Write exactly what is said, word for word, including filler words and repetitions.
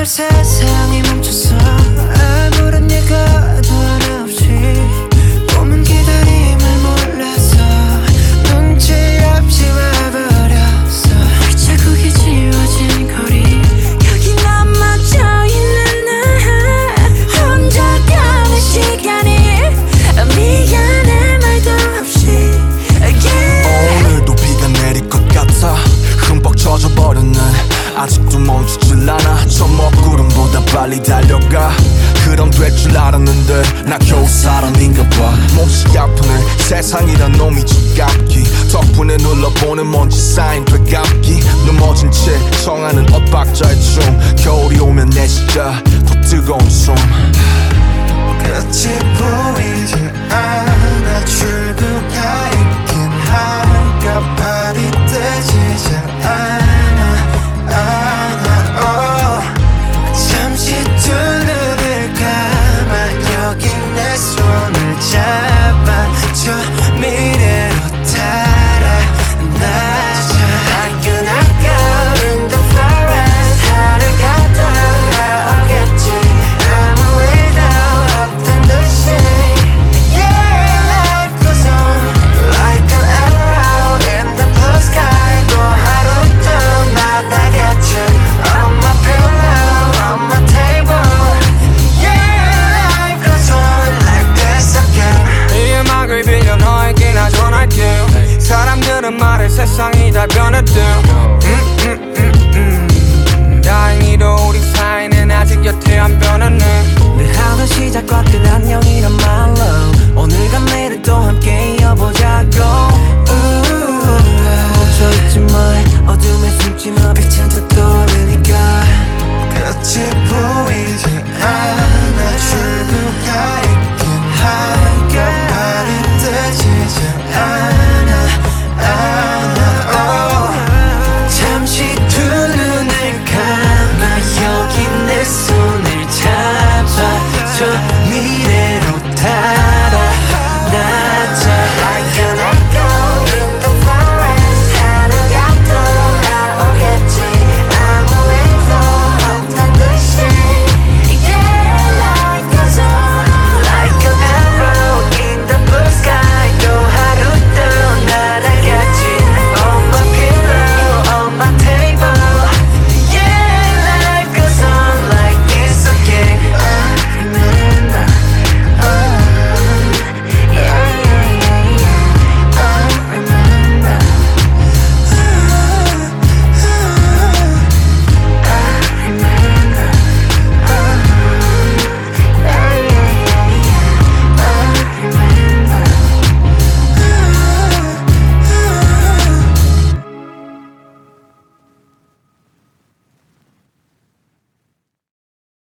제발 세상이 멈췄어. 아무런 예가도 하나 없이 꿈은 기다림을 몰라서 눈치 없이 와버렸어. 자국이 지워진 거리 여기 넘어져 있는 나 혼자 가는 시간이 미안해 말도 없이 yeah. 오늘도 비가 내릴 것 같아. 흠뻑 젖어버렸네. 아직도 멈추질 않아. 저 먹구름보다 빨리 달려가. 그럼 될 줄 알았는데 나 겨우 사람인가 봐. 몹시 아프네. 세상이란 놈이 지갑기. 덕분에 눌러보는 먼지 쌓인 되감기. 넘어진 채 청하는 엇박자의 춤. 겨울이 오면 내 진짜 더 뜨거운 숨. 끝이 보이지 않아. 출구가 있긴 할까. 발이 떼지지 않아, 않아. oh. 잠시 두 눈을 감아 여기 내 손을 잡아 저 미래로 달아나자. I cannot go in the forest. 하늘 갔다 나오겠지. 아무 일도 없던 듯이 yeah. Life goes on like an arrow in the blue sky. 또 하루 또 만나겠지. On my pillow, on my table yeah. Life goes on like this again. 이 음악을 빌려 너에게 나 전할게. 사람들은 말해 세상이 다 변했대. 음, 음, 음, 음. 다행히도 우리 사이는 아직 여태 안 변했네. 늘 하던 시작과 끝 안녕이란 말로 오늘과 내일 또 함께 이어보자고. 멈춰있지 마 어둠에 숨지 마. 빛은 더 떠오르니까 끝이 보이지 않아. 출구가 있긴 할까. 발이 떼지지 않아, 않아. oh. 잠시 두 눈을 감아 여기 내 손을 잡아 저 미래로 달아나.